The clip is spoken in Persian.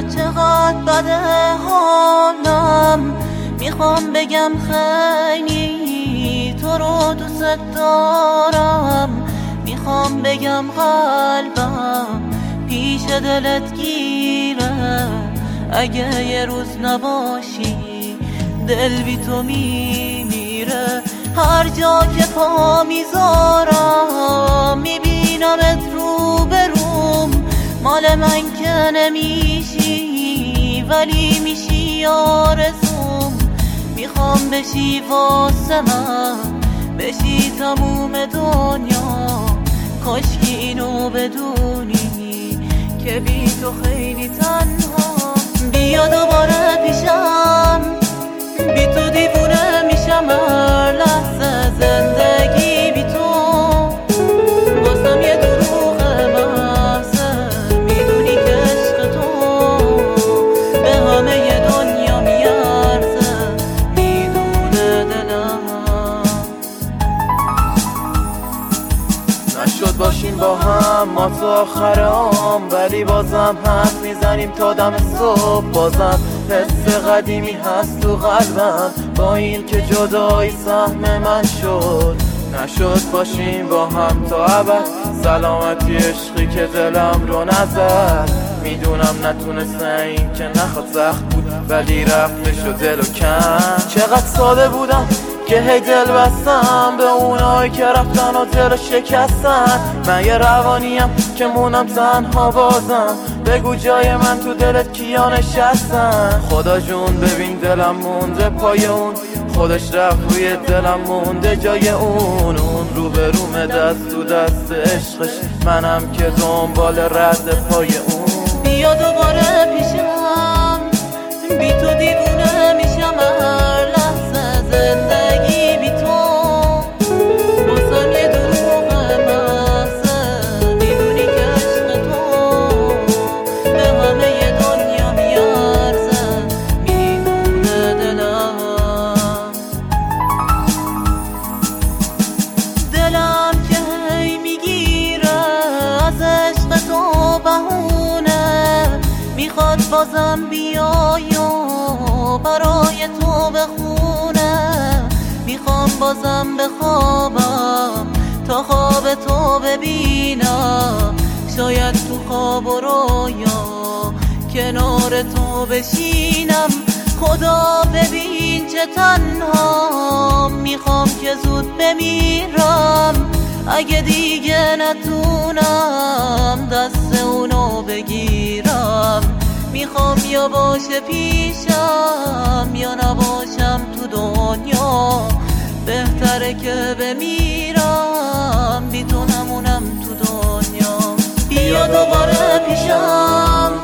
چقدر بده حالم، میخوام بگم خیلی تو رو دوست دارم، میخوام بگم قلبم پیش دلت گیره، اگه یه روز نباشی دل بی تو میمیره. هر جا که پا میذارم میبینمت رو به روم، مال من که نمیشی ولی میشی آرزوم، میخوام بشی واسه من، بشی تموم دنیا، کاشکی اینو بدونی که بی تو خیلی تنها. بیا دوباره پیشم، بی تو دیوونه میشم هر لحظه زندگی بی تو، واسم یه دروغ محضه، میدونی که عشق تو به همه ی دنیا میارزه، میدونه دلم. نشد باشیم با هم ما تو آخر عمر، ولی بازم حرف میزنیم تا دم صبح، بازم حس قدیمی هست تو قلبم، با این که جدایی سهم من شد. نشد باشیم با هم تا ابد، سلامتی عشقی که دلم رو نزد، میدونم نتونسته این که نخواد سخت بود، ولی رفته شد دل و کن. چقدر ساده بودم که هی دل بستم به اونایی که رفتن و دل شکستن، من یه روانیم که مونم تنها بازم، بگو جای من تو دلت کیا نشستن. خدا جون ببین دلم مونده پای اون، خودش رفت روی دلم مونده جای اون رو به رومه دست تو دست عشقش، منم که دنبال رد پای اون. بیا دوباره پیشم، بی تو دیوونه میشم هر لحظه زندگی بی تو، واسم یه دروغ محضه، میدونی که عشق تو به همه ی دنیا میارزه، میدونه دلم. دلم که هی میگیره از عشق تو بهونه، میخواد بازم بیای و برای تو بخونه، میخوام بازم بخوابم تا خواب تو ببینم، شاید تو خواب و رویا کنار تو بشینم. خدا ببین چه تنها، میخوام که زود بمیرم، اگه دیگه نتونم دست اونو بگیرم، میخوام یا باشه پیشم یا نباشم تو دنیا، بهتره که بمیرم بی تو نمونم تو دنیا. بیا دوباره پیشم،